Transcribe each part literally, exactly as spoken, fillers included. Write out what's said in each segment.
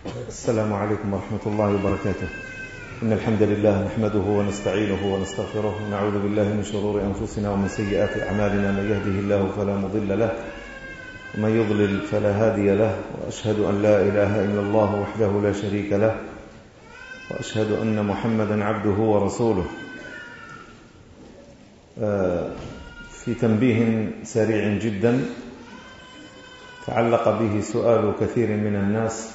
السلام عليكم ورحمة الله وبركاته. إن الحمد لله نحمده ونستعينه ونستغفره ونعوذ بالله من شرور أنفسنا ومن سيئات أعمالنا. من يهده الله فلا مضل له ومن يضلل فلا هادي له، وأشهد أن لا إله إلا الله وحده لا شريك له، وأشهد أن محمدا عبده ورسوله. في تنبيه سريع جدا تعلق به سؤال كثير من الناس،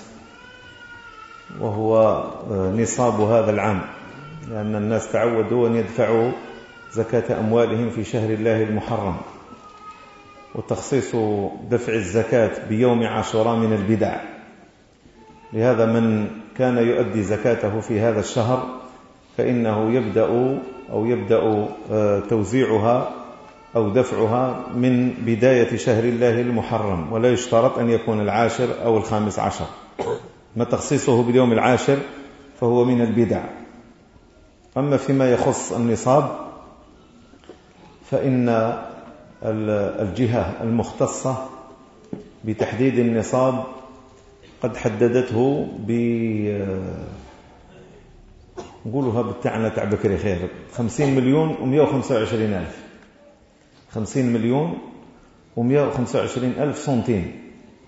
وهو نصاب هذا العام، لأن الناس تعودوا أن يدفعوا زكاة أموالهم في شهر الله المحرم، وتخصيص دفع الزكاة بيوم عاشوراء من البدع. لهذا من كان يؤدي زكاته في هذا الشهر فإنه يبدأ أو يبدأ توزيعها أو دفعها من بداية شهر الله المحرم، ولا يشترط أن يكون العاشر أو الخامس عشر. ما تخصيصه باليوم العاشر فهو من البدع. أما فيما يخص النصاب فإن الجهة المختصة بتحديد النصاب قد حددته ب نقولها بالتعنى تاع بكري خير خمسين مليون ومئة وخمسة وعشرين ألف خمسين مليون ومئة وخمسة وعشرين ألف سنتين.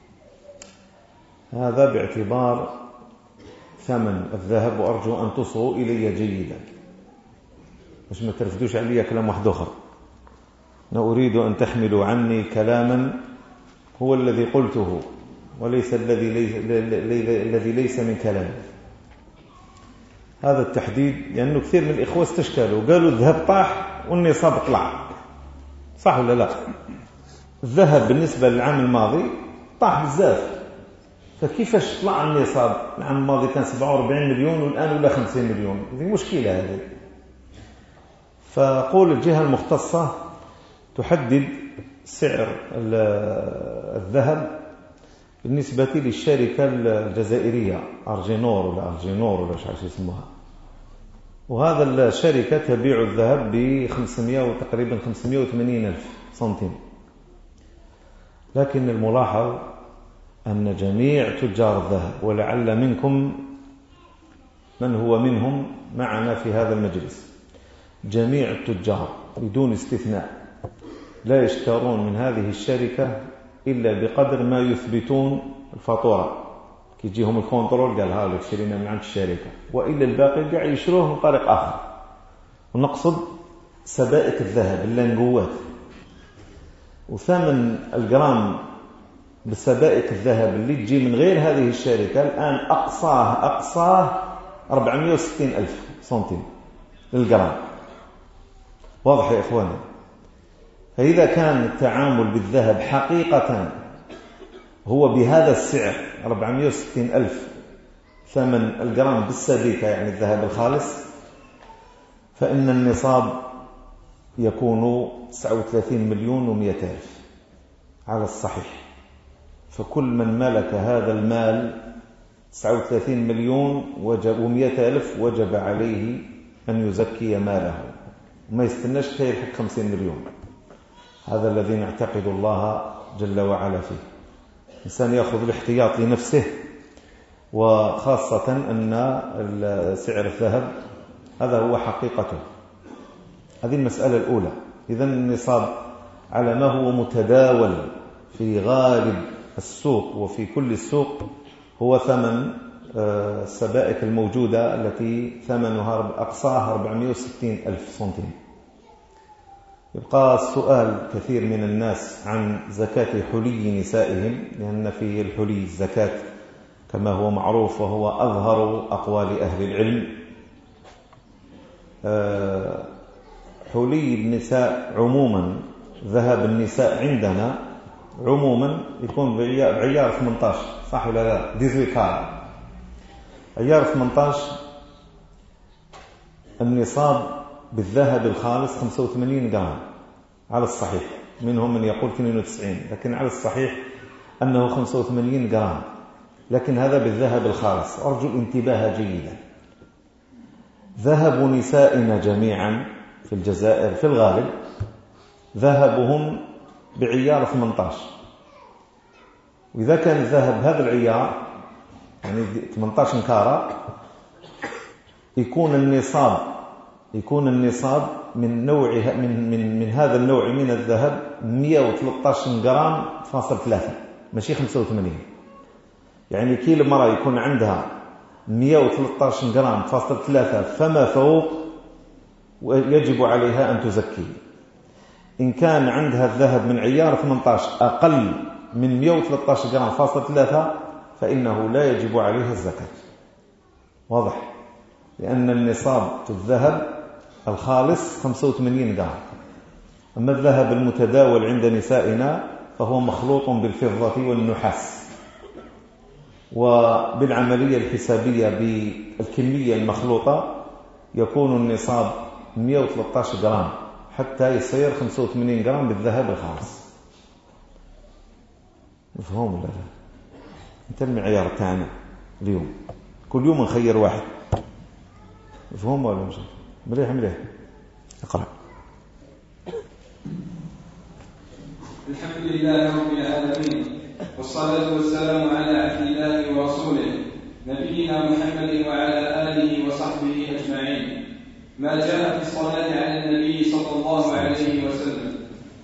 هذا باعتبار ثمن الذهب، وأرجو أن تصغوا إلي جيدا باش ما ترفدوش علي كلام واحد آخر. أنا أريد أن تحملوا عني كلاما هو الذي قلته وليس الذي ليس, الذي ليس من كلامي. هذا التحديد لأنه كثير من الإخوة استشكلوا وقالوا الذهب طاح والنصاب طلع، صح ولا لا؟ الذهب بالنسبة للعام الماضي طاح بزاف، فكيفاش طلع النصاب؟ العام الماضي كان سبعة وأربعين مليون والآن ولا خمسين مليون. هذه مشكلة هذه. فقول الجهة المختصة تحدد سعر الذهب بالنسبة للشركة الجزائرية أرجينور ولا أرجينور ولا شو عارف يسموها، وهذا الشركة تبيع الذهب بخمسمائة وتقريبا خمسمائة وثمانين ألف سنتيم. لكن الملاحظ أن جميع تجار الذهب، ولعل منكم من هو منهم معنا في هذا المجلس، جميع التجار بدون استثناء لا يشترون من هذه الشركة إلا بقدر ما يثبتون الفاتورة. كي يجيهم الكونترول قال هذا شرينا من عند الشركة، وإلا الباقي قاعد يشروه من طريق آخر. ونقصد سبائك الذهب اللانقوات، وثمن الجرام بسبائك الذهب اللي تجي من غير هذه الشركة الآن أقصاه أقصاه أربعمائة وستين ألف سنتيم للجرام. واضح يا إخواني؟ فإذا كان التعامل بالذهب حقيقة هو بهذا السعر أربعمائة وستين ألف ثمن الجرام بالسبيكة، يعني الذهب الخالص، فإن النصاب يكون تسعة وثلاثين مليون ومئة ألف على الصحيح. فكل من ملك هذا المال تسعة وثلاثين مليون ومئة ألف وجب عليه أن يزكي ماله وما يستناش كي يلحق خمسين مليون. هذا الذي نعتقد الله جل وعلا فيه. الإنسان يأخذ الاحتياط لنفسه، وخاصة أن سعر الذهب هذا هو حقيقته. هذه المسألة الأولى. إذن النصاب على ما هو متداول في غالب السوق وفي كل السوق هو ثمن السبائك الموجودة التي ثمنها أقصاها أربعمائة وستين ألف سنتيم. يبقى السؤال كثير من الناس عن زكاة حلي نسائهم، لأن في الحلي الزكاة كما هو معروف، وهو أظهر أقوال أهل العلم. حلي النساء عموما، ذهب النساء عندنا عموما يكون بعيار ثمانية عشر، صح ولا لا؟ ثمانية عشر عيار ثمانية عشر. النصاب بالذهب الخالص خمسة وثمانين جرام على الصحيح، منهم من يقول اثنين وتسعين، لكن على الصحيح أنه خمسة وثمانين جرام. لكن هذا بالذهب الخالص. أرجو الانتباه جيدا. ذهب نسائنا جميعا في الجزائر في الغالب ذهبهم بعيار ثمانية عشر، وإذا كان الذهب هذا العيار يعني ثمانية عشر كارة، يكون النصاب يكون النصاب من نوع من من من هذا النوع من الذهب مئة وثلاثة عشر غرام فاصل ثلاثة، ماشي خمسة وثمانين. يعني كي المرأة يكون عندها مئة وثلاثة عشر غرام فاصل ثلاثة فما فوق يجب عليها أن تزكي. إن كان عندها الذهب من عيار ثمانية عشر أقل من مئة وثلاثة عشر غرام فاصل ثلاثة فإنه لا يجب عليها الزكاة. واضح؟ لأن النصاب في الذهب الخالص خمسة وثمانين غرام. أما الذهب المتداول عند نسائنا فهو مخلوط بالفضة والنحاس، وبالعملية الحسابية بالكمية المخلوطة يكون النصاب مئة وثلاثة عشر غرام حتى يصير خمسة وثمانين غرام بالذهب الخالص. مفهوم ولا لا؟ انت المعيار تاعنا اليوم كل يوم نخير واحد. مفهوم ولا مش مليح؟ مليح. اقرأ. الحمد لله رب العالمين، والصلاة والسلام على عبد الله ورسوله نبينا محمد وعلى آله وصحبه أجمعين. ما جاء في الصلاة على النبي صلى الله عليه وسلم.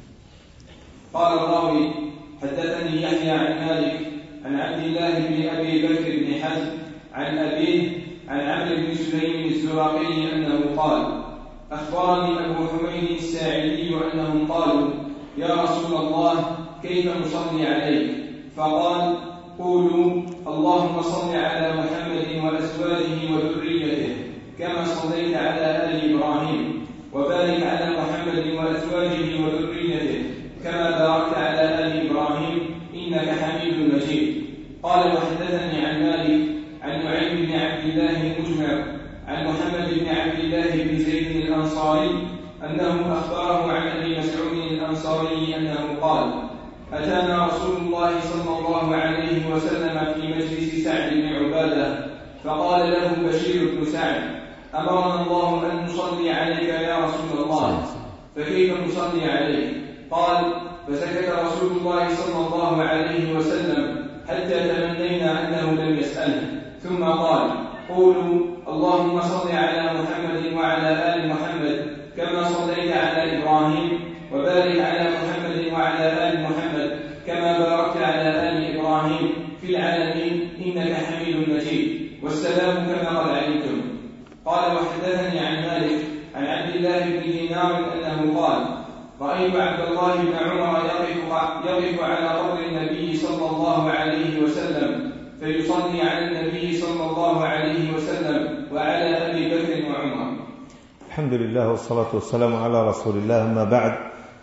قال الراوي: حدثني يحيى عن مالك عن عبد الله بن أبي بكر بن حزم عن أبيه عن عمرو بن سليم الزرقي أنه قال: أخبرني أبو حميد الساعدي أنهم قالوا: يا رسول الله، كيف نصلي عليك؟ فقال: قولوا: اللهم صل على محمد وأزواجه وذريته كما صليت على آل إبراهيم، وبارك على محمد وأزواجه وذريته كما باركت على آل إبراهيم إنك حميد مجيد. قال: وحدثني عن مالك عن نعيم بن عبد الله المجمع عن محمد بن عبد الله بن زيد الأنصاري أنه أخبره عن أبي مسعود الأنصاري أنه قال: أتانا رسول الله صلى الله عليه وسلم في مجلس سعد بن عبادة فقال له بشير بن سعد: أمرنا الله أن نصلي عليك يا رسول الله، فكيف نصلي عليك؟ قال: فسكت رسول الله صلى الله عليه وسلم حتى تمنينا أنه لم يسأله، ثم قال: قولوا: اللهم صل على محمد وعلى آل محمد كما صليت على إبراهيم، وبارك على محمد وعلى آل محمد كما باركت على آل إبراهيم في العالمين إنك حميد مجيد، والسلام كما قد علمتم. قال: وحدثني عن مالك عن عبد الله بن دينار أنه قال: رأيت عبد الله بن عمر يقف, يقف على قبر النبي صلى الله عليه وسلم فيصلي على النبي صلى الله عليه وسلم وعلى أبي بكر وعمر. الحمد لله والصلاة والسلام على رسول الله. أما بعد،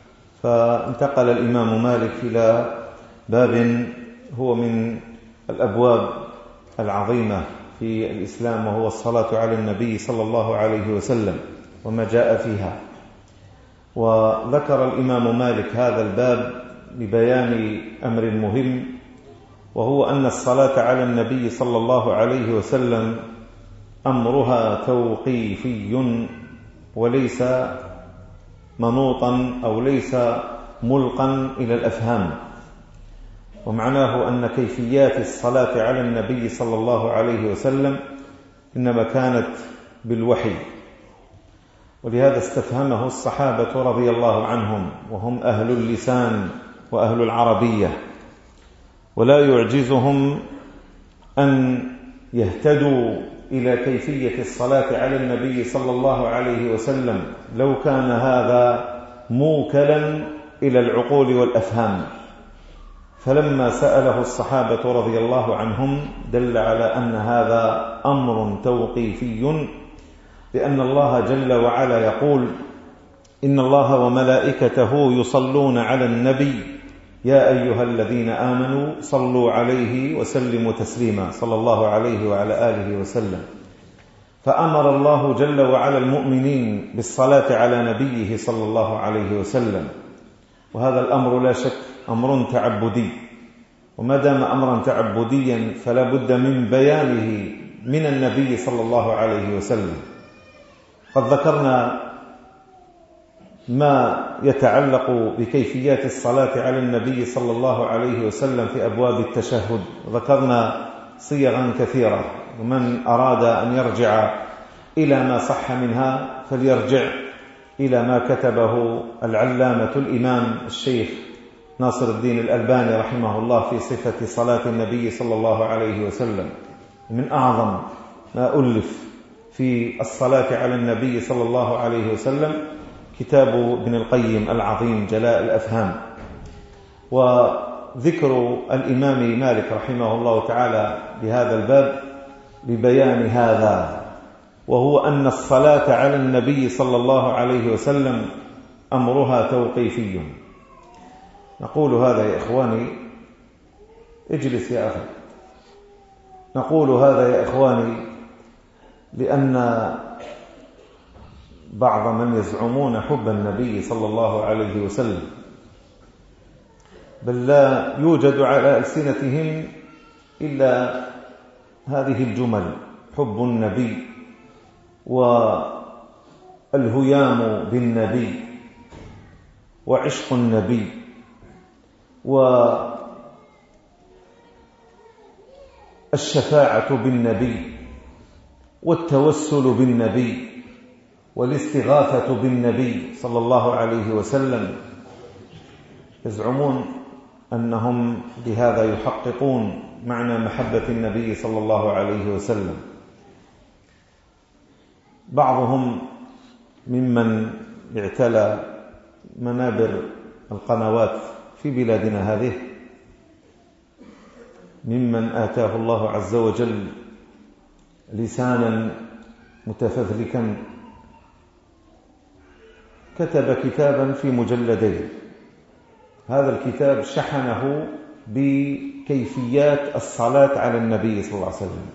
فانتقل الإمام مالك إلى باب هو من الأبواب العظيمة في الإسلام، وهو الصلاة على النبي صلى الله عليه وسلم وما جاء فيها. وذكر الإمام مالك هذا الباب لبيان أمر مهم، وهو أن الصلاة على النبي صلى الله عليه وسلم أمرها توقيفي وليس منوطا أو ليس ملقا إلى الأفهام. ومعناه أن كيفيات الصلاة على النبي صلى الله عليه وسلم إنما كانت بالوحي، ولهذا استفهمه الصحابة رضي الله عنهم، وهم أهل اللسان وأهل العربية، ولا يعجزهم أن يهتدوا إلى كيفية الصلاة على النبي صلى الله عليه وسلم لو كان هذا موكلا إلى العقول والأفهام. فلما سأله الصحابة رضي الله عنهم دل على أن هذا أمر توقيفي، لأن الله جل وعلا يقول: إن الله وملائكته يصلون على النبي يا أيها الذين آمنوا صلوا عليه وسلموا تسليما، صلى الله عليه وعلى آله وسلم. فأمر الله جل وعلا المؤمنين بالصلاة على نبيه صلى الله عليه وسلم، وهذا الأمر لا شك أمر تعبدي، وما دام أمرا تعبديا فلا بد من بيانه من النبي صلى الله عليه وسلم. قد ذكرنا ما يتعلق بكيفيات الصلاة على النبي صلى الله عليه وسلم في أبواب التشهد، ذكرنا صيغا كثيرة، ومن أراد أن يرجع إلى ما صح منها فليرجع إلى ما كتبه العلامة الإمام الشيخ ناصر الدين الألباني رحمه الله في صفة صلاة النبي صلى الله عليه وسلم. من أعظم ما ألف في الصلاة على النبي صلى الله عليه وسلم كتاب ابن القيم العظيم جلاء الأفهام. وذكر الإمام مالك رحمه الله تعالى بهذا الباب ببيان هذا، وهو أن الصلاة على النبي صلى الله عليه وسلم أمرها توقيفي. نقول هذا يا إخواني، اجلس يا أخي، نقول هذا يا إخواني لأن بعض من يزعمون حب النبي صلى الله عليه وسلم، بل لا يوجد على ألسنتهم إلا هذه الجمل: حب النبي، والهيام بالنبي، وعشق النبي، والشفاعة بالنبي، والتوسل بالنبي، والاستغاثة بالنبي صلى الله عليه وسلم. يزعمون أنهم بهذا يحققون معنى محبة النبي صلى الله عليه وسلم. بعضهم ممن اعتلى منابر القنوات في بلادنا هذه، ممن آتاه الله عز وجل لسانا متفذلكا، كتب كتابا في مجلدين. هذا الكتاب شحنه بكيفيات الصلاة على النبي صلى الله عليه وسلم،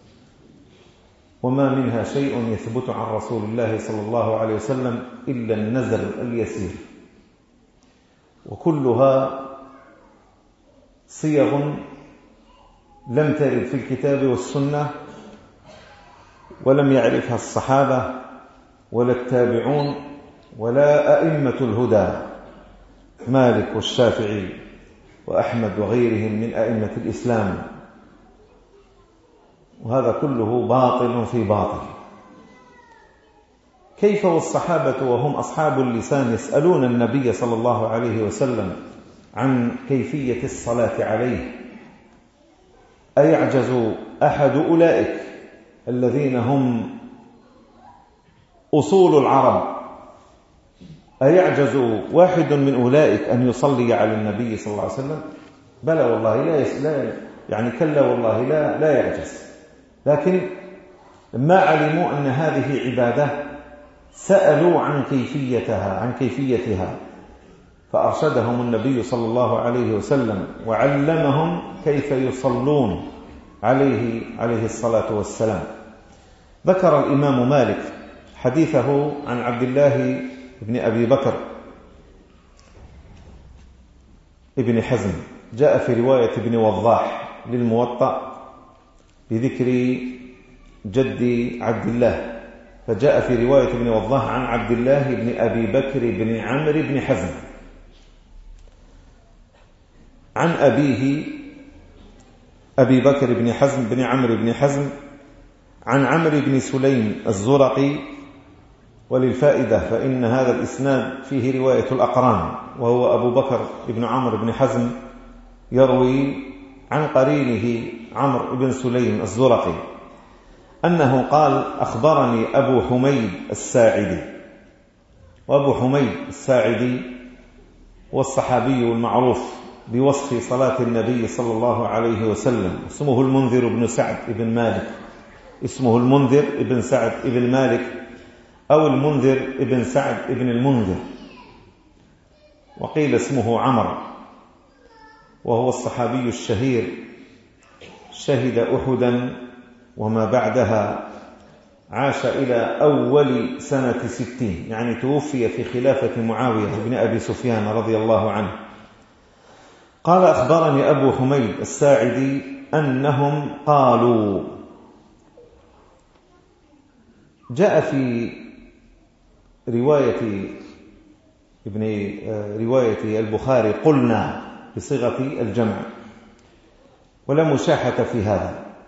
وما منها شيء يثبت عن رسول الله صلى الله عليه وسلم إلا النزل اليسير، وكلها صيغ لم ترد في الكتاب والسنة، ولم يعرفها الصحابة ولا التابعون ولا أئمة الهدى، مالك والشافعي وأحمد وغيرهم من أئمة الإسلام. وهذا كله باطل في باطل. كيف والصحابة وهم أصحاب اللسان يسألون النبي صلى الله عليه وسلم عن كيفية الصلاة عليه؟ أيعجز أحد أولئك الذين هم أصول العرب، أيعجز واحد من أولئك أن يصلي على النبي صلى الله عليه وسلم؟ بلى والله لا, يس... لا يعني كلا والله لا لا يعجز. لكن لما علموا أن هذه عبادة سألوا عن كيفيتها عن كيفيتها فأرشدهم النبي صلى الله عليه وسلم وعلمهم كيف يصلون عليه عليه الصلاة والسلام. ذكر الإمام مالك حديثه عن عبد الله بن أبي بكر ابن حزم، جاء في رواية ابن وضاح للموطأ بذكر جد عبد الله، فجاء في رواية ابن وضاح عن عبد الله بن أبي بكر بن عمرو بن حزم عن أبيه أبي بكر بن حزم بن عمرو بن حزم عن عمرو بن سليم الزرقي. وللفائدة فإن هذا الإسناد فيه رواية الأقران، وهو أبو بكر بن عمرو بن حزم يروي عن قرينه عمرو بن سليم الزرقي أنه قال: أخبرني أبو حميد الساعدي. وأبو حميد الساعدي والصحابي المعروف بوصف صلاة النبي صلى الله عليه وسلم، اسمه المنذر بن سعد بن مالك، اسمه المنذر بن سعد بن مالك أو المنذر بن سعد بن المنذر، وقيل اسمه عمر، وهو الصحابي الشهير، شهد أحدا وما بعدها، عاش إلى أول سنة ستين، يعني توفي في خلافة معاوية بن أبي سفيان رضي الله عنه. قال: أخبرني أبو حميد الساعدي أنهم قالوا. جاء في رواية ابن رواية البخاري قلنا بصيغة الجمع، ولا مشاحة في هذا،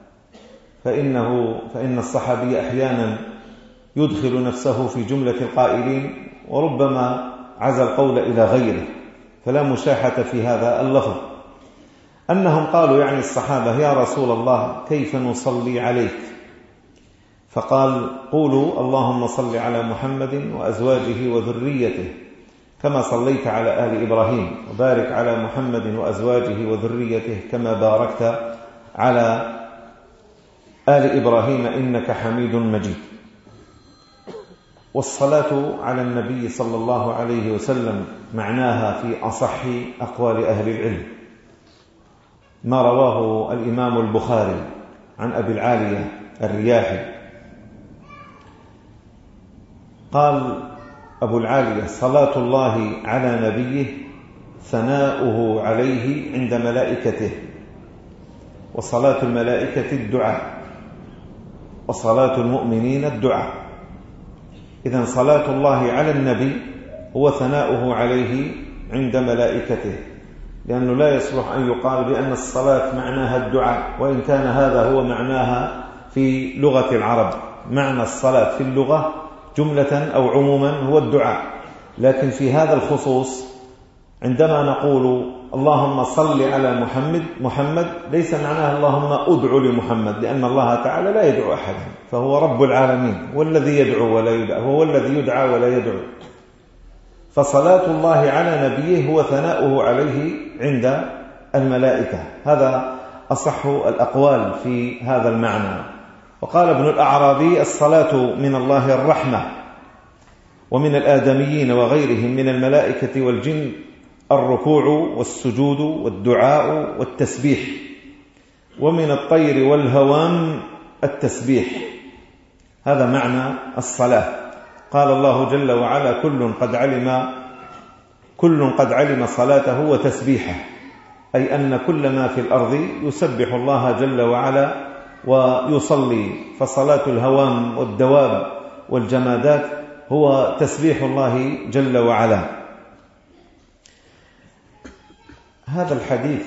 فإنه فإن الصحابي أحيانا يدخل نفسه في جملة القائلين وربما عزى القول إلى غيره، فلا مشاحة في هذا اللفظ. أنهم قالوا يعني الصحابة: يا رسول الله كيف نصلي عليك؟ فقال: قولوا اللهم صل على محمد وأزواجه وذريته كما صليت على آل إبراهيم، وبارك على محمد وأزواجه وذريته كما باركت على آل إبراهيم إنك حميد مجيد. والصلاة على النبي صلى الله عليه وسلم معناها في أصح أقوال أهل العلم ما رواه الإمام البخاري عن أبي العالية الرياحي قال أبو العالية: صلاة الله على نبيه ثناؤه عليه عند ملائكته، وصلاة الملائكة الدعاء، وصلاة المؤمنين الدعاء. إذن صلاة الله على النبي هو ثناؤه عليه عند ملائكته، لأنه لا يصلح أن يقال بأن الصلاة معناها الدعاء، وإن كان هذا هو معناها في لغة العرب. معنى الصلاة في اللغة جملة أو عموما هو الدعاء، لكن في هذا الخصوص عندما نقول اللهم صل على محمد محمد ليس معناها اللهم أدعو لمحمد، لأن الله تعالى لا يدعو أحدا، فهو رب العالمين والذي يدعو ولا يدعو، هو الذي يدعى ولا يدعو. فصلاة الله على نبيه هو ثناؤه عليه عند الملائكة. هذا أصح الأقوال في هذا المعنى. وقال ابن الأعرابي: الصلاة من الله الرحمة، ومن الآدميين وغيرهم من الملائكة والجن الركوع والسجود والدعاء والتسبيح، ومن الطير والهوام التسبيح. هذا معنى الصلاة. قال الله جل وعلا: كل قد علم كل قد علم صلاته وتسبيحه، أي أن كل ما في الأرض يسبح الله جل وعلا ويصلي. فصلاة الهوام والدواب والجمادات هو تسبيح الله جل وعلا. هذا الحديث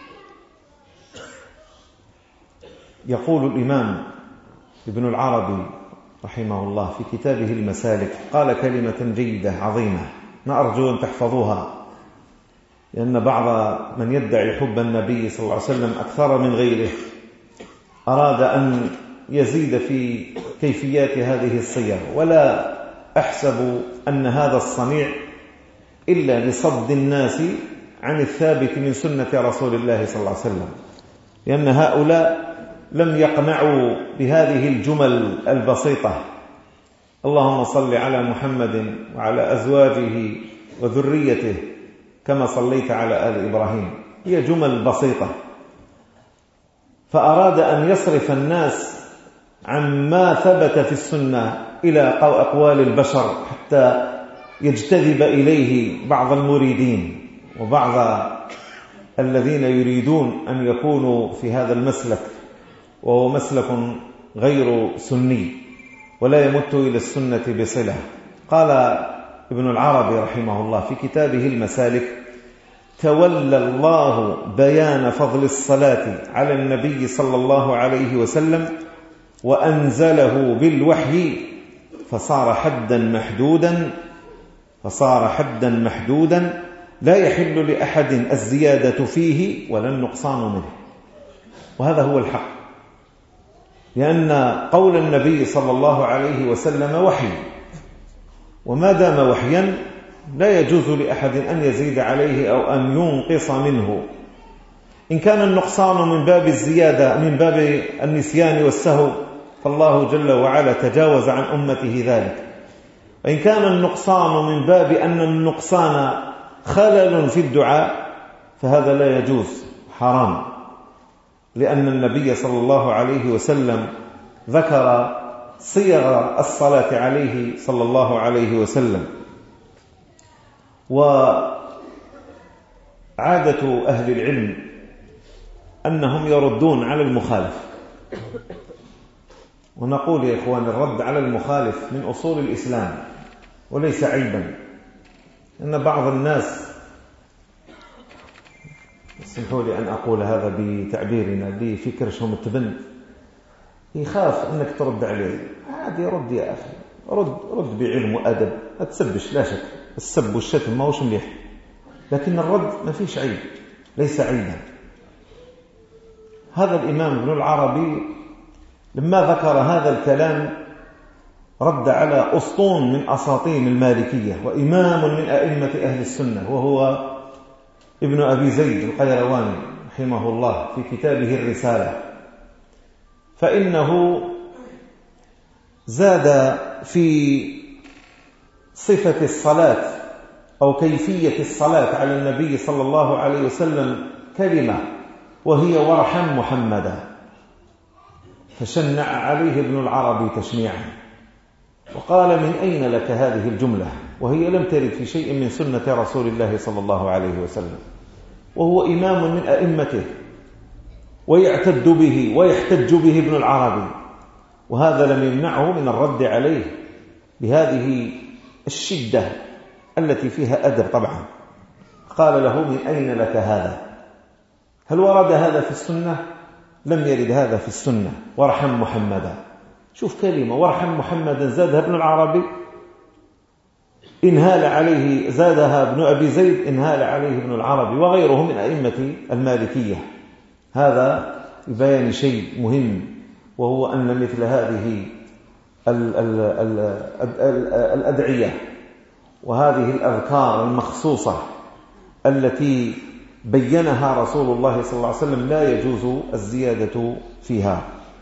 يقول الإمام ابن العربي رحمه الله في كتابه المسالك، قال كلمة جيدة عظيمة، ما أرجو أن تحفظوها، لأن بعض من يدعي حب النبي صلى الله عليه وسلم أكثر من غيره أراد أن يزيد في كيفيات هذه الصيغ، ولا أحسب أن هذا الصنيع إلا لصد الناس عن الثابت من سنة رسول الله صلى الله عليه وسلم، لأن هؤلاء لم يقنعوا بهذه الجمل البسيطة: اللهم صل على محمد وعلى أزواجه وذريته كما صليت على آل إبراهيم. هي جمل بسيطة، فأراد أن يصرف الناس عما ثبت في السنة إلى أقوال البشر حتى يجتذب إليه بعض المريدين وبعض الذين يريدون أن يكونوا في هذا المسلك، وهو مسلك غير سني ولا يمت إلى السنة بصلة. قال ابن العربي رحمه الله في كتابه المسالك: تولى الله بيان فضل الصلاة على النبي صلى الله عليه وسلم وأنزله بالوحي فصار حدا محدودا فصار حدا محدودا لا يحل لأحد الزيادة فيه ولا النقصان منه. وهذا هو الحق، لأن قول النبي صلى الله عليه وسلم وحي، وما دام وحيا لا يجوز لأحد أن يزيد عليه أو أن ينقص منه. إن كان النقصان من باب الزيادة من باب النسيان والسهو فالله جل وعلا تجاوز عن أمته ذلك، وإن كان النقصان من باب أن النقصان خلل في الدعاء فهذا لا يجوز، حرام، لأن النبي صلى الله عليه وسلم ذكر صيغ الصلاة عليه صلى الله عليه وسلم. وعادة أهل العلم أنهم يردون على المخالف، ونقول يا إخوان الرد على المخالف من أصول الإسلام وليس عيبا. إن بعض الناس، اسمحوا لي أن أقول هذا بتعبيرنا لفكر شهم التبن، يخاف أنك ترد عليه. عادي رد يا أخي، رد رد بعلم وأدب، لا تسبش، لا شك السب والشتم ما هوش مليح، لكن الرد ما فيش عيب، ليس عيبا. هذا الإمام ابن العربي لما ذكر هذا الكلام رد على أسطون من أساطين المالكية وإمام من أئمة أهل السنة، وهو ابن أبي زيد القيرواني رحمه الله في كتابه الرسالة، فإنه زاد في صفة الصلاة أو كيفية الصلاة على النبي صلى الله عليه وسلم كلمة، وهي وارحم محمدا، فشنع عليه ابن العربي تشنيعا وقال: من أين لك هذه الجملة وهي لم ترد في شيء من سنة رسول الله صلى الله عليه وسلم، وهو إمام من أئمته ويعتد به ويحتج به ابن العربي، وهذا لم يمنعه من الرد عليه بهذه الشدة التي فيها أدب. طبعا قال له: من أين لك هذا؟ هل ورد هذا في السنة؟ لم يرد هذا في السنة. وارحم محمدا، شوف كلمة وارحم محمدا زادها ابن العربي، إنهال عليه زادها ابن أبي زيد، إنهال عليه ابن العربي وغيره من أئمة المالكية. هذا بيان شيء مهم، وهو أن مثل هذه الأدعية وهذه الأذكار المخصوصة التي بينها رسول الله صلى الله عليه وسلم لا يجوز الزيادة فيها.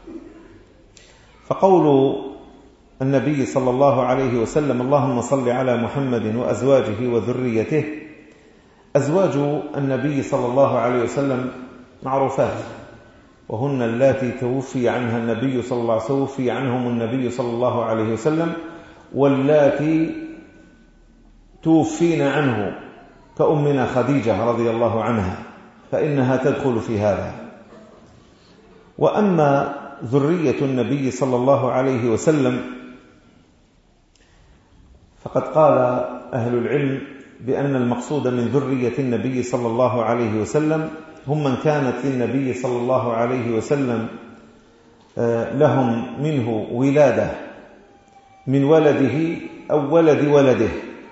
فقول النبي صلى الله عليه وسلم: اللهم صل على محمد وأزواجه وذريته، أزواج النبي صلى الله عليه وسلم معروفات، وهن اللاتي توفي عنها النبي صلى الله عليه وسلم، توفي عنهم النبي صلى الله عليه وسلم، واللاتي توفين عنه كأمنا خديجة رضي الله عنها، فإنها تدخل في هذا. وأما ذرية النبي صلى الله عليه وسلم فقد قال أهل العلم بأن المقصود من ذرية النبي صلى الله عليه وسلم هم من كانت للنبي صلى الله عليه وسلم لهم منه ولادة من ولده أو ولد ولده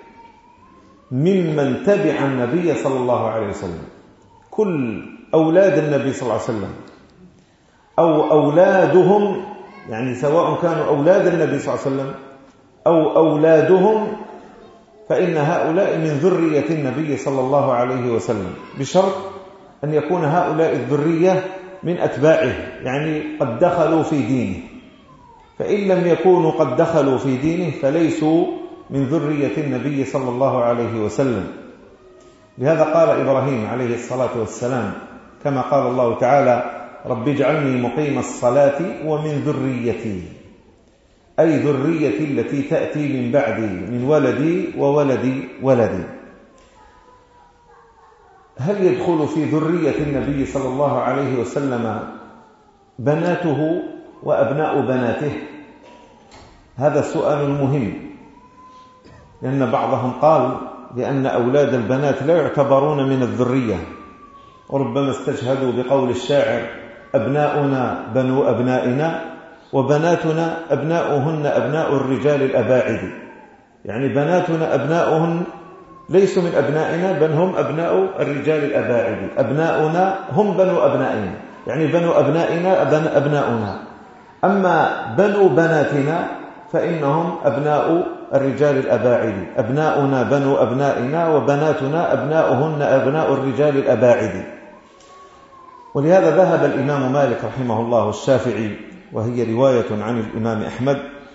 ممن تبع النبي صلى الله عليه وسلم، كل أولاد النبي صلى الله عليه وسلم أو أولادهم، يعني سواء كانوا أولاد النبي صلى الله عليه وسلم أو أولادهم، فإن هؤلاء من ذرية النبي صلى الله عليه وسلم، بشرط أن يكون هؤلاء الذرية من أتباعه، يعني قد دخلوا في دينه. فإن لم يكونوا قد دخلوا في دينه فليسوا من ذرية النبي صلى الله عليه وسلم. لهذا قال إبراهيم عليه الصلاة والسلام كما قال الله تعالى: رب اجعلني مقيم الصلاة ومن ذريتي، أي ذريتي التي تأتي من بعدي من ولدي وولدي ولدي. هل يدخل في ذرية النبي صلى الله عليه وسلم بناته وأبناء بناته؟ هذا سؤال مهم، لأن بعضهم قال بأن أولاد البنات لا يعتبرون من الذرية، وربما استشهدوا بقول الشاعر: أبناؤنا بنو أبنائنا وبناتنا أبناؤهن أبناء الرجال الأباعد، يعني بناتنا أبناؤهن ليسوا من أبنائنا بل هم أبناء الرجال الأباعد، أبناؤنا هم بنو أبنائنا، يعني بنو أبنائنا أبناؤنا، أما بنو بناتنا فإنهم أبناء الرجال الأباعد، أبناؤنا بنو أبنائنا وبناتنا أبناؤهن أبناء الرجال الأباعد. ولهذا ذهب الإمام مالك رحمه الله الشافعي، وهي رواية عن الإمام أحمد،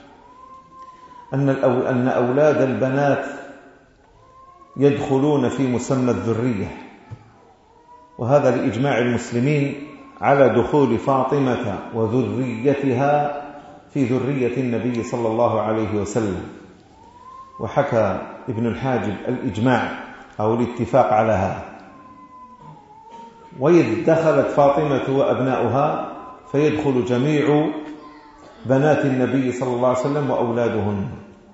أن أولاد البنات يدخلون في مسمى الذرية، وهذا لإجماع المسلمين على دخول فاطمة وذريتها في ذرية النبي صلى الله عليه وسلم. وحكى ابن الحاجب الإجماع أو الاتفاق على هذا. وإذ دخلت فاطمة وأبناؤها فيدخل جميع بنات النبي صلى الله عليه وسلم وأولادهن.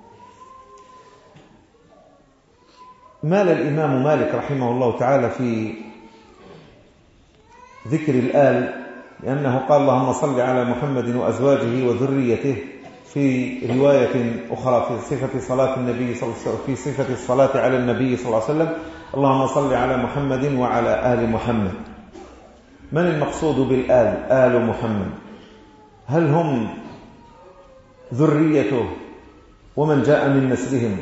مال الإمام مالك رحمه الله تعالى في ذكر الآل لأنه قال اللهم صل على محمد وأزواجه وذريته في رواية أخرى في صفة صلاة النبي صلى الله عليه وسلم، في صفة الصلاة على النبي صلى الله عليه وسلم اللهم صل على محمد وعلى آل محمد. من المقصود بالآل؟ آل محمد، هل هم ذريته ومن جاء من نسلهم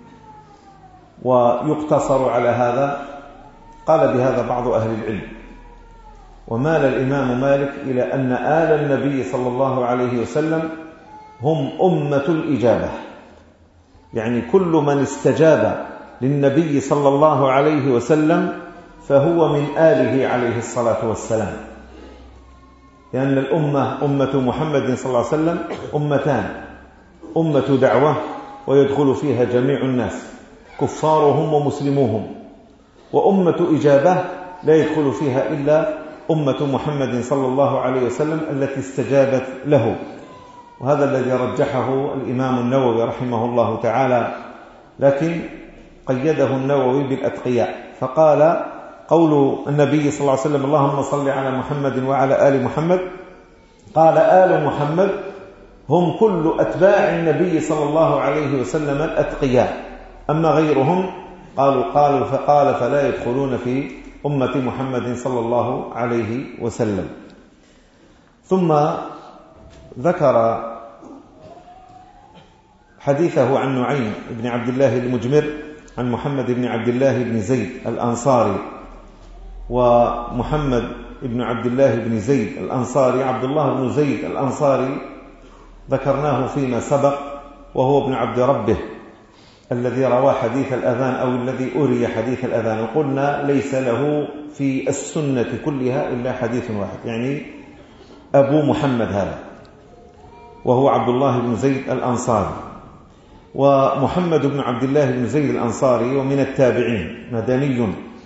ويقتصر على هذا؟ قال بهذا بعض أهل العلم، ومال الإمام مالك إلى أن آل النبي صلى الله عليه وسلم هم أمة الإجابة، يعني كل من استجاب للنبي صلى الله عليه وسلم فهو من آله عليه الصلاة والسلام، لأن الأمة أمة محمد صلى الله عليه وسلم أمتان، أمة دعوة ويدخل فيها جميع الناس كفارهم ومسلموهم، وأمة إجابة لا يدخل فيها إلا أمة محمد صلى الله عليه وسلم التي استجابت له. وهذا الذي رجحه الإمام النووي رحمه الله تعالى، لكن قيده النووي بالأتقياء، فقال قول النبي صلى الله عليه وسلم اللهم صل على محمد وعلى آل محمد، قال آل محمد هم كل أتباع النبي صلى الله عليه وسلم الأتقياء، أما غيرهم قالوا قالوا فقال فلا يدخلون في أمة محمد صلى الله عليه وسلم. ثم ذكر حديثه عن نعيم بن عبد الله المجمر عن محمد بن عبد الله بن زيد الأنصاري، ومحمد بن عبد الله بن زيد الأنصاري عبد الله بن زيد الأنصاري ذكرناه فيما سبق، وهو ابن عبد ربه الذي روى حديث الأذان أو الذي أري حديث الأذان، وقلنا ليس له في السنة كلها إلا حديث واحد، يعني أبو محمد هذا، وهو عبد الله بن زيد الأنصاري. ومحمد بن عبد الله بن زيد الأنصاري ومن التابعين مدني،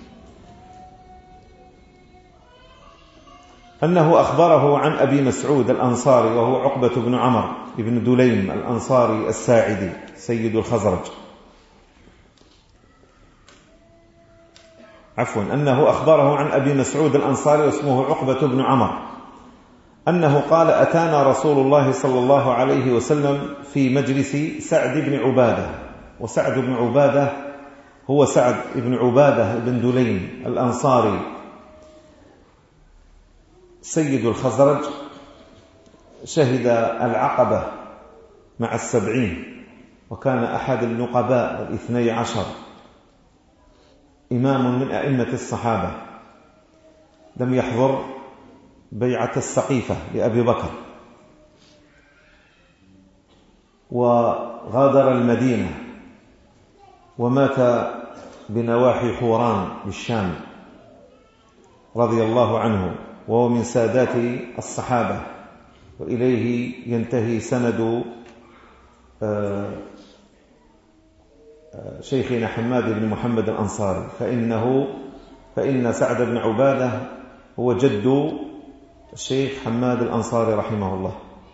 أنه أخبره عن أبي مسعود الأنصاري وهو عقبة بن عمر بن دليم الأنصاري الساعدي سيد الخزرج، عفوا أنه أخبره عن أبي مسعود الأنصاري واسمه عقبة بن عمر أنه قال أتانا رسول الله صلى الله عليه وسلم في مجلس سعد بن عبادة، وسعد بن عبادة هو سعد بن عبادة بن دليم الأنصاري سيد الخزرج، شهد العقبة مع السبعين، وكان أحد النقباء الاثني عشر، إمام من أئمة الصحابة، لم يحضر بيعة السقيفة لأبي بكر، وغادر المدينة ومات بنواحي حوران بالشام رضي الله عنه، وهو من سادات الصحابة، وإليه ينتهي سند شيخنا حماد بن محمد الأنصاري، فإنه فإن سعد بن عبادة هو جد الشيخ حماد الأنصاري رحمه الله.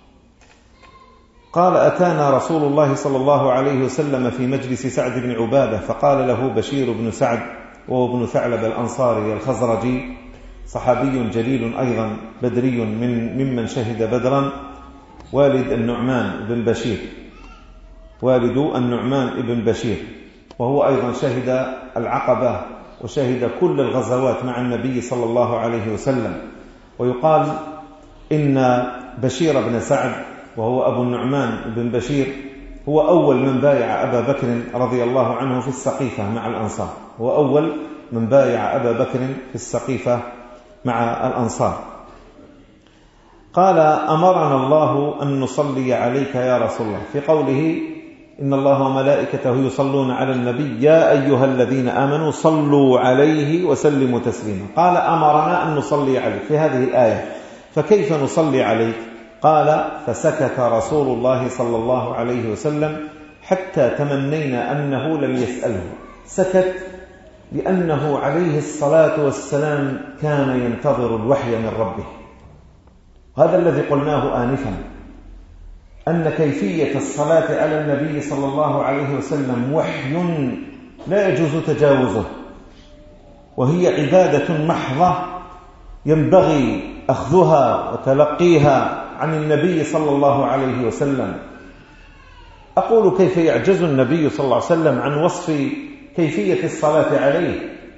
قال أتانا رسول الله صلى الله عليه وسلم في مجلس سعد بن عبادة، فقال له بشير بن سعد وهو ابن ثعلب الأنصاري الخزرجي، صحابي جليل أيضا بدري من ممن شهد بدرا، والد النعمان بن بشير، والد النعمان بن بشير، وهو أيضا شهد العقبة وشهد كل الغزوات مع النبي صلى الله عليه وسلم. ويقال إن بشير بن سعد وهو أبو النعمان بن بشير هو أول من بايع أبا بكر رضي الله عنه في السقيفة مع الأنصار، هو أول من بايع أبا بكر في السقيفة مع الأنصار. قال أمرنا الله أن نصلي عليك يا رسول الله، في قوله إن الله وملائكته يصلون على النبي يا أيها الذين آمنوا صلوا عليه وسلموا تسليما. قال أمرنا أن نصلي عليك في هذه الآية، فكيف نصلي عليك؟ قال فسكت رسول الله صلى الله عليه وسلم حتى تمنينا أنه لم يسأله. سكت لأنه عليه الصلاة والسلام كان ينتظر الوحي من ربه. هذا الذي قلناه آنفا، أن كيفية الصلاة على النبي صلى الله عليه وسلم وحي لا يجوز تجاوزه، وهي عبادة محضة ينبغي أخذها وتلقيها عن النبي صلى الله عليه وسلم. أقول كيف يعجز النبي صلى الله عليه وسلم عن وصف كيفية الصلاة عليه؟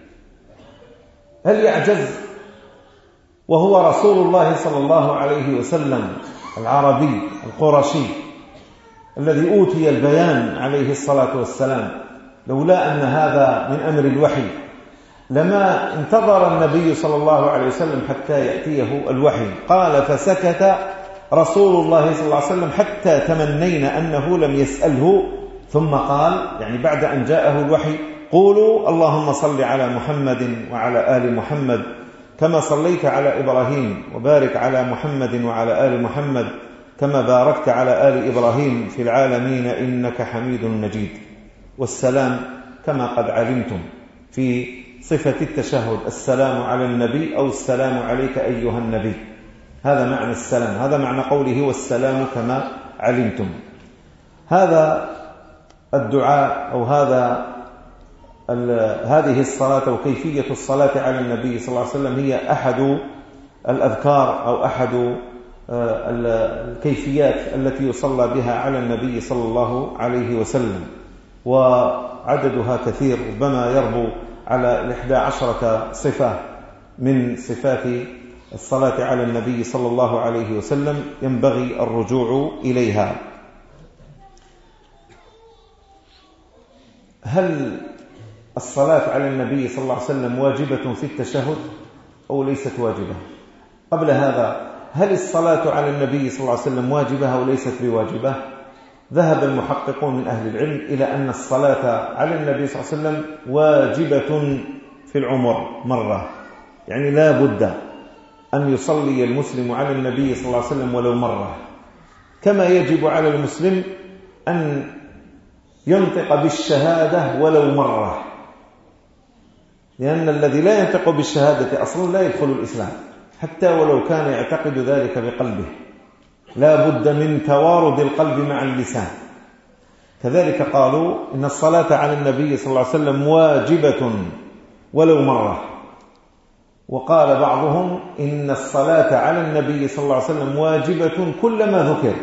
هل يعجز وهو رسول الله صلى الله عليه وسلم العربي القرشي الذي أوتي البيان عليه الصلاة والسلام؟ لولا أن هذا من أمر الوحي لما انتظر النبي صلى الله عليه وسلم حتى يأتيه الوحي. قال فسكت رسول الله صلى الله عليه وسلم حتى تمنينا أنه لم يسأله، ثم قال يعني بعد أن جاءه الوحي: قولوا اللهم صل على محمد وعلى آل محمد كما صليت على إبراهيم، وبارك على محمد وعلى آل محمد كما باركت على آل إبراهيم في العالمين إنك حميد مجيد. والسلام كما قد علمتم في صفة التشهد: السلام على النبي أو السلام عليك أيها النبي. هذا معنى السلام، هذا معنى قوله والسلام كما علمتم. هذا الدعاء أو هذا هذه الصلاة أو كيفية الصلاة على النبي صلى الله عليه وسلم هي أحد الأذكار أو أحد الكيفيات التي يصلى بها على النبي صلى الله عليه وسلم، وعددها كثير، ربما يربو على الإحدى عشرة صفة من صفات الصلاة على النبي صلى الله عليه وسلم ينبغي الرجوع إليها. هل الصلاة على النبي صلى الله عليه وسلم واجبة في التشهد أو ليست واجبة؟ قبل هذا، هل الصلاة على النبي صلى الله عليه وسلم واجبة أو ليست بواجبة؟ ذهب المحققون من أهل العلم إلى أن الصلاة على النبي صلى الله عليه وسلم واجبة في العمر مرة، يعني لا بد أن يصلي المسلم على النبي صلى الله عليه وسلم ولو مرة، كما يجب على المسلم أن ينطق بالشهادة ولو مرة، لأن الذي لا ينطق بالشهادة أصلا لا يدخل الإسلام حتى ولو كان يعتقد ذلك بقلبه، لا بد من توارد القلب مع اللسان. كذلك قالوا إن الصلاة على النبي صلى الله عليه وسلم واجبة ولو مرة، وقال بعضهم إن الصلاة على النبي صلى الله عليه وسلم واجبة كلما ذكر،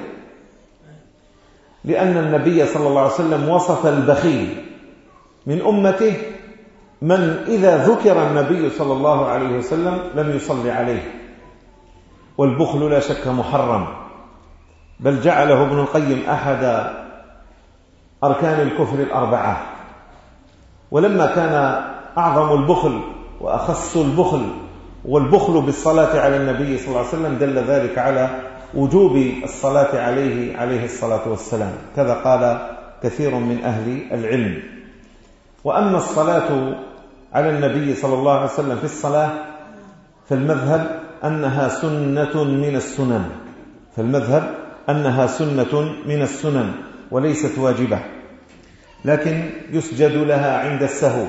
لأن النبي صلى الله عليه وسلم وصف البخيل من أمته من إذا ذكر النبي صلى الله عليه وسلم لم يصلي عليه، والبخل لا شك محرم، بل جعله ابن القيم أحد أركان الكفر الأربعة. ولما كان أعظم البخل وأخص البخل والبخل بالصلاة على النبي صلى الله عليه وسلم دل ذلك على وجوب الصلاة عليه عليه الصلاة والسلام، كذا قال كثير من أهل العلم. وأما الصلاة على النبي صلى الله عليه وسلم في الصلاة فالمذهب أنها سنة من السنن، فالمذهب أنها سنة من السنن وليست واجبة، لكن يسجد لها عند السهو.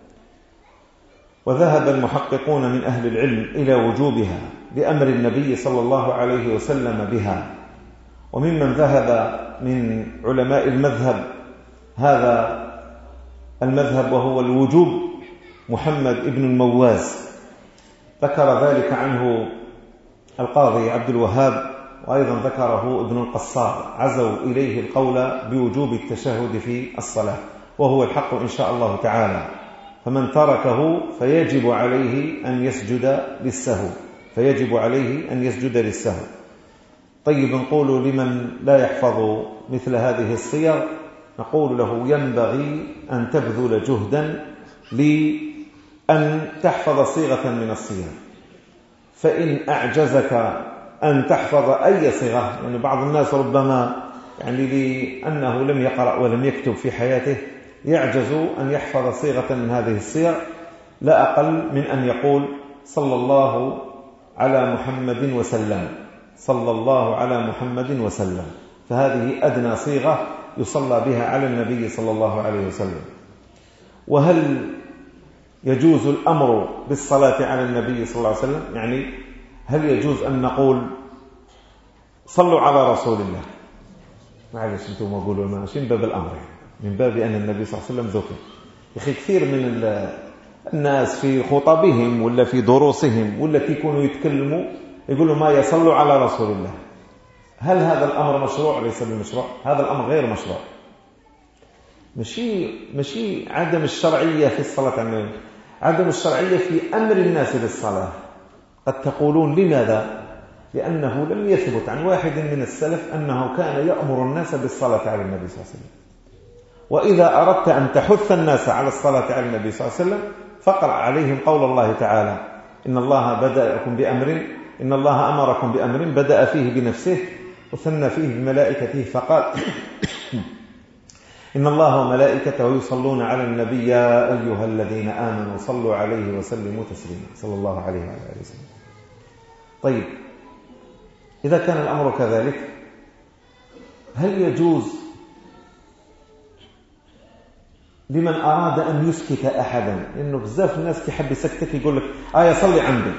وذهب المحققون من أهل العلم إلى وجوبها بأمر النبي صلى الله عليه وسلم بها. وممن ذهب من علماء المذهب هذا المذهب وهو الوجوب محمد ابن المواز، ذكر ذلك عنه القاضي عبد الوهاب، وأيضا ذكره ابن القصار، عزوا إليه القول بوجوب التشهد في الصلاة، وهو الحق إن شاء الله تعالى. فمن تركه فيجب عليه أن يسجد للسهو، فيجب عليه أن يسجد للسهو. طيب، نقول لمن لا يحفظ مثل هذه الصيغ، نقول له ينبغي أن تبذل جهدا لأن تحفظ صيغة من الصيغ، فإن أعجزك أن تحفظ أي صيغة، يعني بعض الناس ربما يعني لأنه لم يقرأ ولم يكتب في حياته يعجز أن يحفظ صيغة من هذه الصيغ، لا أقل من أن يقول صلى الله على محمد وسلم، صلى الله على محمد وسلم، فهذه أدنى صيغة يصلى بها على النبي صلى الله عليه وسلم. وهل يجوز الأمر بالصلاة على النبي صلى الله عليه وسلم؟ يعني هل يجوز أن نقول صلوا على رسول الله؟ معلش أنتم ما قولوا ماشي من باب الأمر، من باب أن النبي صلى الله عليه وسلم ذكر. يخي كثير من الناس في خطبهم ولا في دروسهم ولا كيكونوا يتكلموا يقول له ما يصلوا على رسول الله. هل هذا الأمر مشروع ليس بالمشروع؟ هذا الأمر غير مشروع. مشي مشي عدم الشرعية في الصلاة على النبي، عدم الشرعية في أمر الناس بالصلاة. قد تقولون لماذا؟ لأنه لم يثبت عن واحد من السلف أنه كان يأمر الناس بالصلاة على النبي صلى الله عليه وسلم. وإذا أردت أن تحث الناس على الصلاة على النبي صلى الله عليه وسلم فاقرأ عليهم قول الله تعالى: إن الله بدأكم بأمر إن الله أمركم بأمر بدأ فيه بنفسه وثنى فيه بملائكته فقال: إن الله وملائكته يصلون على النبي يا أيها الذين آمنوا صلوا عليه وسلموا تسليما، صلى الله عليه وعلى آله وسلم. طيب، إذا كان الأمر كذلك، هل يجوز لمن أراد أن يسكت أحدا؟ لأنه بزاف الناس كيحب يسكتك يقول لك آية صلي عندي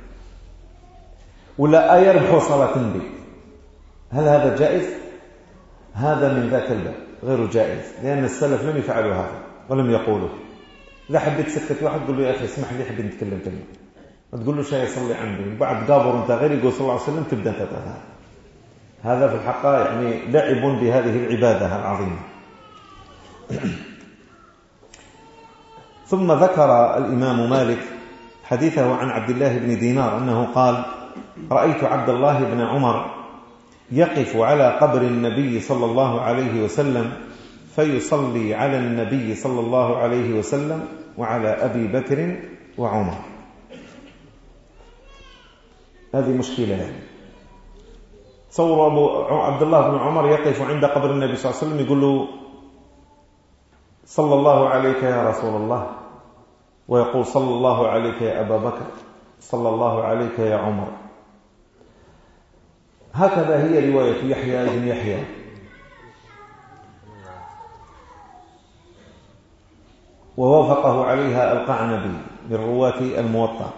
ولا آية ربحوا صلاة عندي. هل هذا جائز؟ هذا من ذاك الباب غير جائز، لأن السلف لم يفعلوا هذا ولم يقولوا. إذا حبيت تسكت واحد تقول له يا أخي اسمح لي حبيت نتكلم كلمة، ما تقول له شيء يصلي عندي بعد قابر أنت غير يقول صلى الله عليه وسلم تبدأ تتهاها. هذا في الحقيقة يعني لعب بهذه العبادة العظيمة. ثم ذكر الإمام مالك حديثه عن عبد الله بن دينار أنه قال: رأيت عبد الله بن عمر يقف على قبر النبي صلى الله عليه وسلم فيصلي على النبي صلى الله عليه وسلم وعلى أبي بكر وعمر. هذه مشكلة يعني. تصور عبد الله بن عمر يقف عند قبر النبي صلى الله عليه وسلم يقول له: صلى الله عليك يا رسول الله، ويقول: صلى الله عليك يا أبا بكر، صلى الله عليك يا عمر. هكذا هي رواية يحيى بن يحيى. ووافقه عليها القعنبي من رواة الموطأ،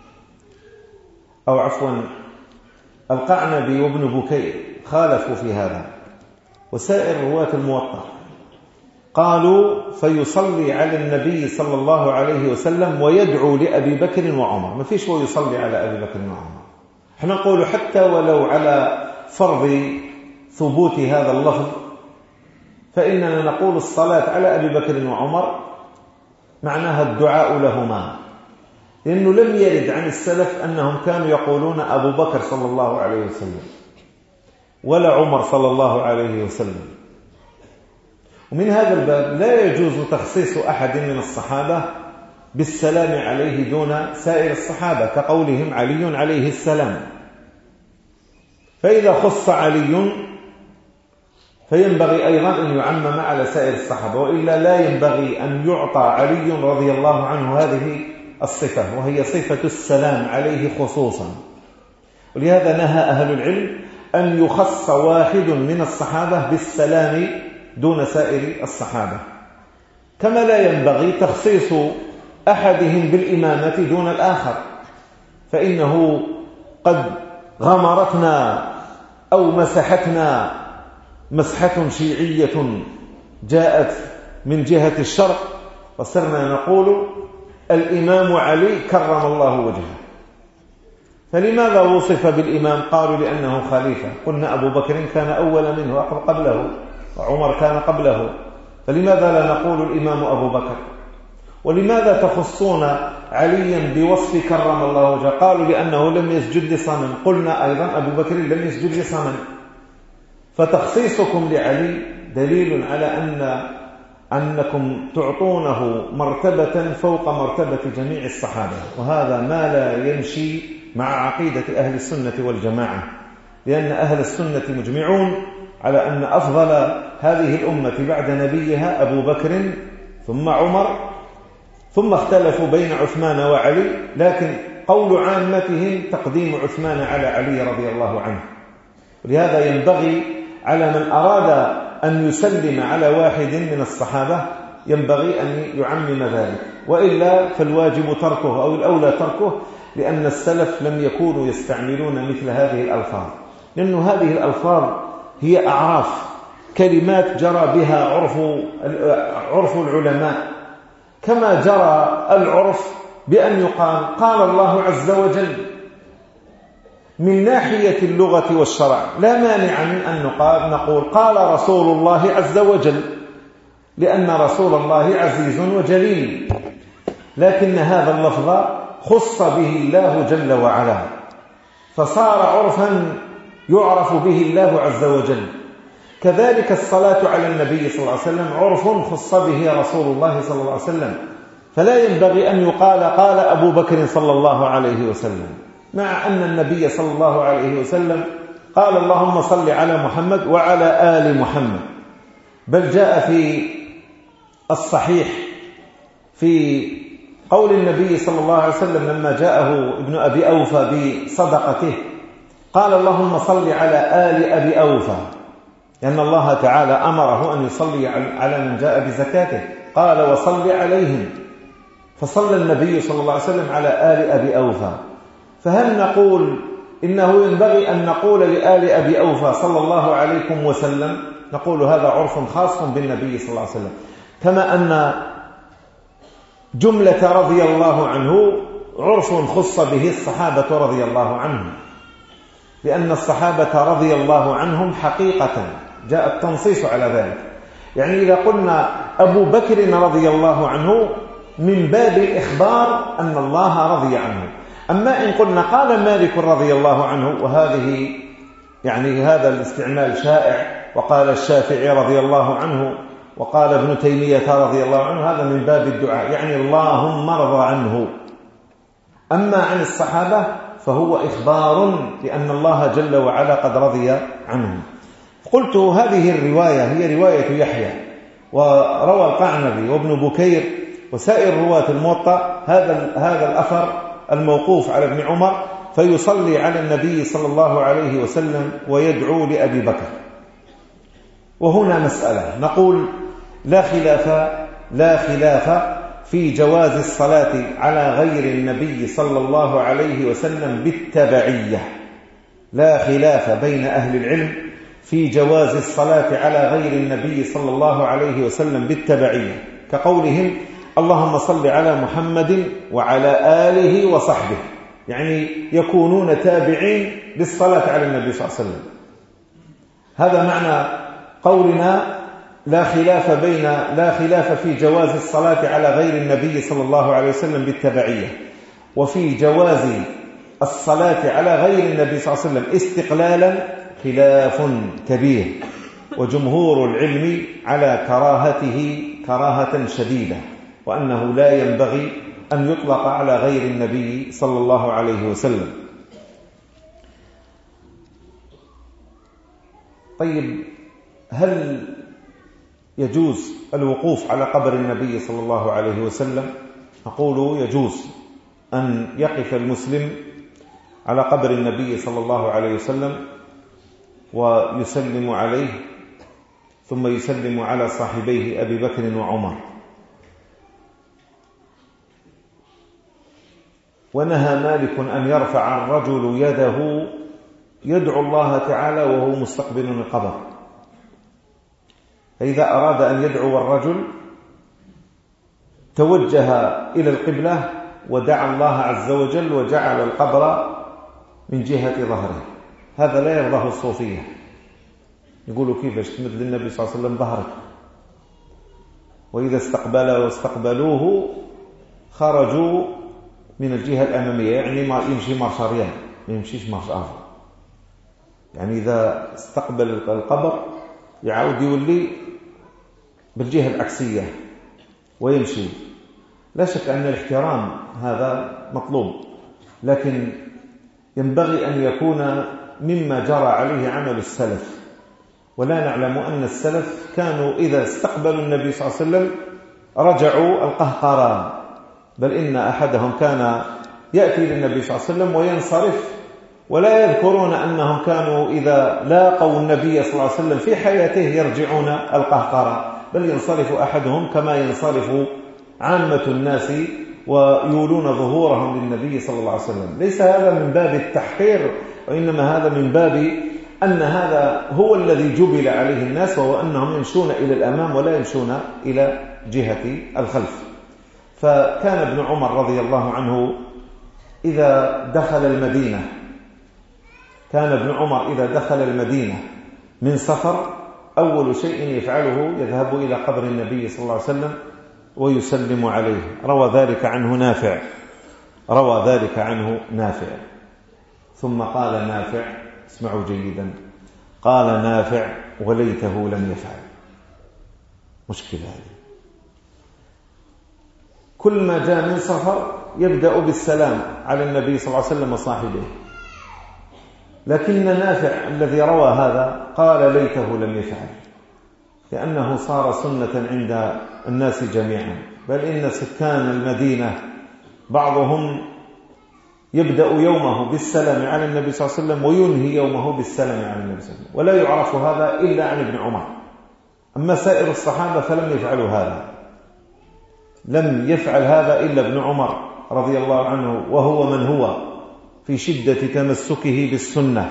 أو عفوا القعنبي وابن بكير خالفوا في هذا، وسائر رواة الموطأ قالوا: فيصلي على النبي صلى الله عليه وسلم ويدعو لأبي بكر وعمر. ما فيش هو يصلي على أبي بكر وعمر. احنا نقول حتى ولو على فرض ثبوت هذا اللفظ فإننا نقول الصلاة على أبي بكر وعمر معناها الدعاء لهما، لأنه لم يرد عن السلف أنهم كانوا يقولون أبو بكر صلى الله عليه وسلم ولا عمر صلى الله عليه وسلم. ومن هذا الباب لا يجوز تخصيص أحد من الصحابة بالسلام عليه دون سائر الصحابة، كقولهم علي عليه السلام. فإذا خص علي فينبغي أيضا أن يعمم على سائر الصحابة، وإلا لا ينبغي أن يعطى علي رضي الله عنه هذه الصفة، وهي صفة السلام عليه خصوصا. ولهذا نهى أهل العلم أن يخص واحد من الصحابة بالسلام دون سائر الصحابة، كما لا ينبغي تخصيص أحدهم بالإمامة دون الآخر، فإنه قد غمرتنا أو مسحتنا مسحة شيعية جاءت من جهة الشرق، وصرنا نقول الإمام علي كرم الله وجهه. فلماذا وصف بالإمام؟ قالوا لأنه خليفة. قلنا أبو بكر كان أول منه قبله، وعمر كان قبله، فلماذا لا نقول الإمام أبو بكر؟ ولماذا تخصون عليا بوصف كرم الله وجهه؟ قالوا لأنه لم يسجد لصنم. قلنا أيضا أبو بكر لم يسجد لصنم. فتخصيصكم لعلي دليل على أن أنكم تعطونه مرتبة فوق مرتبة جميع الصحابة، وهذا ما لا يمشي مع عقيدة أهل السنة والجماعة، لأن أهل السنة مجمعون على أن أفضل هذه الأمة بعد نبيها أبو بكر ثم عمر، ثم اختلفوا بين عثمان وعلي، لكن قول عامتهم تقديم عثمان على علي رضي الله عنه. ولهذا ينبغي على من أراد أن يسلم على واحد من الصحابة ينبغي أن يعمم ذلك، وإلا فالواجب تركه أو الأولى تركه، لأن السلف لم يكونوا يستعملون مثل هذه الألفاظ، لأن هذه الألفاظ هي أعراف، كلمات جرى بها عرف عرف العلماء، كما جرى العرف بأن يقال قال الله عز وجل. من ناحية اللغة والشرع لا مانع من أن نقول قال رسول الله عز وجل، لأن رسول الله عزيز وجليل، لكن هذا اللفظ خص به الله جل وعلا، فصار عرفا يعرف به الله عز وجل. كذلك الصلاة على النبي صلى الله عليه وسلم عرف خص به رسول الله صلى الله عليه وسلم، فلا ينبغي أن يقال قال أبو بكر صلى الله عليه وسلم، مع أن النبي صلى الله عليه وسلم قال اللهم صل على محمد وعلى آل محمد. بل جاء في الصحيح في قول النبي صلى الله عليه وسلم لما جاءه ابن أبي أوفى بصدقته قال اللهم صل على آل أبي أوفى، لأن الله تعالى أمره أن يصلي على من جاء بزكاته، قال وصل عليهم، فصلى النبي صلى الله عليه وسلم على آل أبي أوفى. فهل نقول إنه ينبغي أن نقول لآل أبي أوفى صلى الله عليكم وسلم؟ نقول هذا عرف خاص بالنبي صلى الله عليه وسلم، كما أن جملة رضي الله عنه عرف خص به الصحابة رضي الله عنهم، لأن الصحابة رضي الله عنهم حقيقة جاء التنصيص على ذلك. يعني إذا قلنا أبو بكر رضي الله عنه من باب الإخبار أن الله رضي عنه. أما إن قلنا قال مالك رضي الله عنه، وهذه يعني هذا الاستعمال شائع، وقال الشافعي رضي الله عنه، وقال ابن تيمية رضي الله عنه، هذا من باب الدعاء، يعني اللهم ارض عنه. أما عن الصحابة فهو إخبار لأن الله جل وعلا قد رضي عنهم. قلت هذه الرواية هي رواية يحيى، وروى القعنبي وابن بكير وسائر رواة الموطأ هذا هذا الأثر الموقوف على ابن عمر، فيصلي على النبي صلى الله عليه وسلم ويدعو لأبي بكر. وهنا مسألة نقول لا خلاف لا خلاف في جواز الصلاة على غير النبي صلى الله عليه وسلم بالتبعية، لا خلاف بين أهل العلم في جواز الصلاة على غير النبي صلى الله عليه وسلم بالتبعية، كقولهم اللهم صل على محمد وعلى آله وصحبه، يعني يكونون تابعين للصلاة على النبي صلى الله عليه وسلم. هذا معنى قولنا لا خلاف بين لا خلاف في جواز الصلاة على غير النبي صلى الله عليه وسلم بالتبعية، وفي جواز الصلاة على غير النبي صلى الله عليه وسلم استقلالا خلاف كبير، وجمهور العلم على كراهته كراهة شديدة، وأنه لا ينبغي أن يطلق على غير النبي صلى الله عليه وسلم. طيب، هل يجوز الوقوف على قبر النبي صلى الله عليه وسلم؟ نقول يجوز أن يقف المسلم على قبر النبي صلى الله عليه وسلم ويسلم عليه، ثم يسلم على صاحبيه أبي بكر وعمر. ونهى مالك أن يرفع الرجل يده يدعو الله تعالى وهو مستقبل القبر، فإذا أراد أن يدعو الرجل توجه إلى القبلة ودعا الله عز وجل وجعل القبر من جهة ظهره. هذا لا يرضاه الصوفية، يقولوا كيفاش تمد للنبي صلى الله عليه وسلم ظهرك، وإذا استقبله واستقبلوه خرجوا من الجهة الأمامية، يعني ما يمشي مارش ريال، ما يمشيش مارش آخر. يعني إذا استقبل القبر يعود يولي بالجهة العكسية ويمشي. لا شك أن الاحترام هذا مطلوب، لكن ينبغي أن يكون مما جرى عليه عمل السلف، ولا نعلم أن السلف كانوا إذا استقبلوا النبي صلى الله عليه وسلم رجعوا القهقرى، بل إن أحدهم كان يأتي للنبي صلى الله عليه وسلم وينصرف، ولا يذكرون أنهم كانوا إذا لاقوا النبي صلى الله عليه وسلم في حياته يرجعون القهقرى، بل ينصرف أحدهم كما ينصرف عامة الناس ويولون ظهورهم للنبي صلى الله عليه وسلم. ليس هذا من باب التحقير، وإنما هذا من باب أن هذا هو الذي جبل عليه الناس، وهو أنهم يمشون إلى الأمام ولا يمشون إلى جهة الخلف. فكان ابن عمر رضي الله عنه إذا دخل المدينة كان ابن عمر إذا دخل المدينة من سفر أول شيء يفعله يذهب إلى قبر النبي صلى الله عليه وسلم ويسلم عليه. روى ذلك عنه نافع روى ذلك عنه نافع ثم قال نافع، اسمعوا جيدا، قال نافع: وليته لم يفعل. مشكلة هذه. كل ما جاء من سفر يبدأ بالسلام على النبي صلى الله عليه وسلم وصاحبه، لكن نافع الذي روى هذا قال ليته لم يفعل، لأنه صار سنة عند الناس جميعا، بل إن سكان المدينة بعضهم يبدأ يومه بالسلام على النبي صلى الله عليه وسلم وينهي يومه بالسلام على النبي صلى الله عليه وسلم، ولا يعرف هذا إلا عن ابن عمر. أما سائر الصحابة فلم يفعلوا هذا، لم يفعل هذا إلا ابن عمر رضي الله عنه، وهو من هو في شدة تمسكه بالسنة،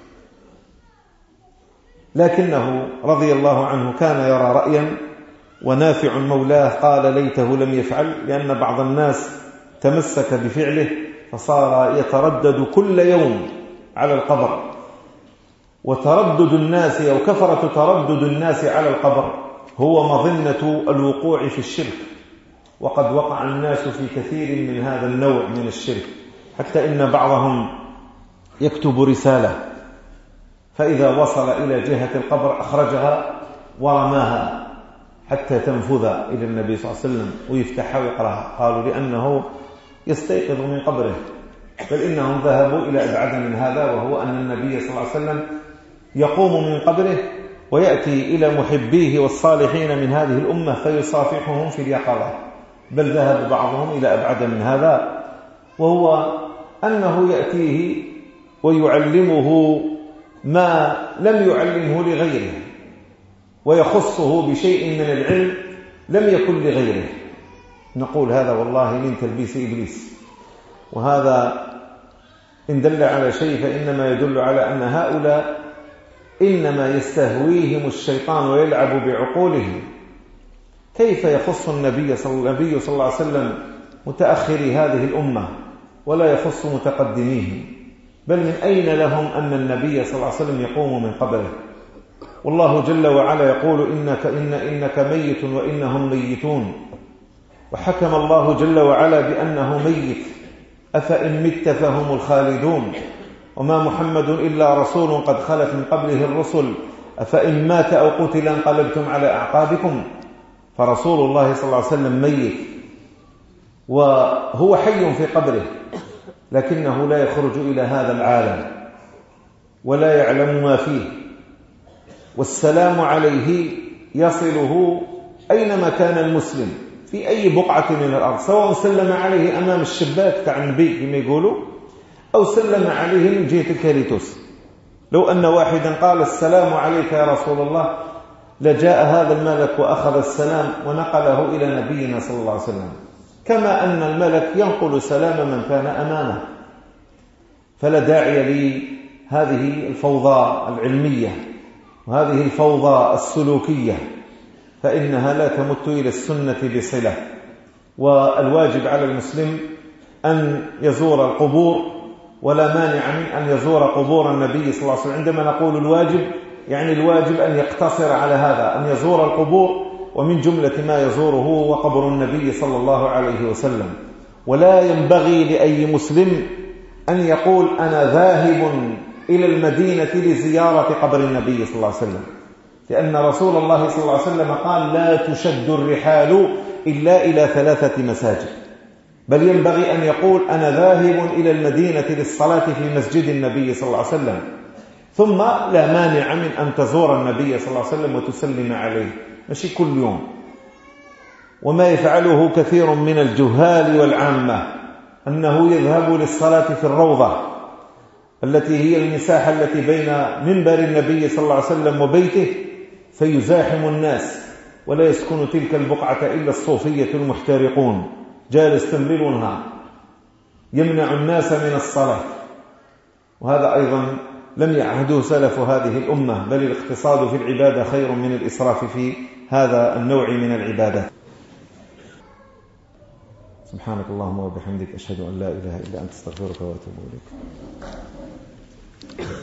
لكنه رضي الله عنه كان يرى رأيا، ونافع مولاه قال ليته لم يفعل، لأن بعض الناس تمسك بفعله فصار يتردد كل يوم على القبر، وتردد الناس أو كثرة تردد الناس على القبر هو مظنة الوقوع في الشرك، وقد وقع الناس في كثير من هذا النوع من الشرك، حتى إن بعضهم يكتب رسالة فإذا وصل إلى جهة القبر أخرجها ورماها حتى تنفذ إلى النبي صلى الله عليه وسلم ويفتحها ويقرأها. قالوا لأنه يستيقظ من قبره، بل إنهم ذهبوا إلى أبعد من هذا، وهو أن النبي صلى الله عليه وسلم يقوم من قبره ويأتي إلى محبيه والصالحين من هذه الأمة فيصافحهم في اليقظة، بل ذهب بعضهم إلى أبعد من هذا، وهو أنه يأتيه ويعلمه ما لم يعلمه لغيره، ويخصه بشيء من العلم لم يكن لغيره. نقول هذا والله من تلبيس إبليس، وهذا إن دل على شيء فإنما يدل على أن هؤلاء إنما يستهويهم الشيطان ويلعب بعقولهم. كيف يخص النبي صلى الله عليه وسلم متأخري هذه الأمة ولا يخص متقدميهم؟ بل من أين لهم أن النبي صلى الله عليه وسلم يقوم من قبره؟ والله جل وعلا يقول إنك, إن إنك ميت وإنهم ميتون، وحكم الله جل وعلا بأنه ميت، أفإن مت فهم الخالدون، وما محمد إلا رسول قد خلت من قبله الرسل، أفإن مات أو قتل انقلبتم على أعقابكم. فرسول الله صلى الله عليه وسلم ميت وهو حي في قبره، لكنه لا يخرج إلى هذا العالم ولا يعلم ما فيه، والسلام عليه يصله أينما كان المسلم في أي بقعة من الأرض، سواء سلم عليه أمام الشباك تاع النبي كما يقولوا أو سلم عليه من جهة الكاريتوس. لو أن واحدا قال السلام عليك يا رسول الله لجاء هذا الملك وأخذ السلام ونقله إلى نبينا صلى الله عليه وسلم، كما أن الملك ينقل سلام من كان أمامه. فلا داعي لهذه الفوضى العلمية وهذه الفوضى السلوكية، فإنها لا تمت إلى السنة بصلة. والواجب على المسلم أن يزور القبور، ولا مانع من أن يزور قبور النبي صلى الله عليه وسلم. عندما نقول الواجب يعني الواجب أن يقتصر على هذا، أن يزور القبور، ومن جملة ما يزوره هو قبر النبي صلى الله عليه وسلم. ولا ينبغي لأي مسلم أن يقول أنا ذاهب إلى المدينة لزيارة قبر النبي صلى الله عليه وسلم، لأن رسول الله صلى الله عليه وسلم قال لا تشد الرحال إلا إلى ثلاثة مساجد، بل ينبغي أن يقول أنا ذاهب إلى المدينة للصلاة في مسجد النبي صلى الله عليه وسلم، ثم لا مانع من أن تزور النبي صلى الله عليه وسلم وتسلم عليه، ماشي كل يوم. وما يفعله كثير من الجهال والعامة أنه يذهب للصلاة في الروضة التي هي المساحة التي بين منبر النبي صلى الله عليه وسلم وبيته، فيزاحم الناس، ولا يسكن تلك البقعة إلا الصوفية المحترقون جالس تمليل ونهار يمنع الناس من الصلاة. وهذا أيضا لم يعهده سلف هذه الأمة، بل الاقتصاد في العبادة خير من الإسراف في هذا النوع من العبادات. سبحانك اللهم وبحمدك، أشهد أن لا إله إلا أنت، استغفرك وأتوب إليك.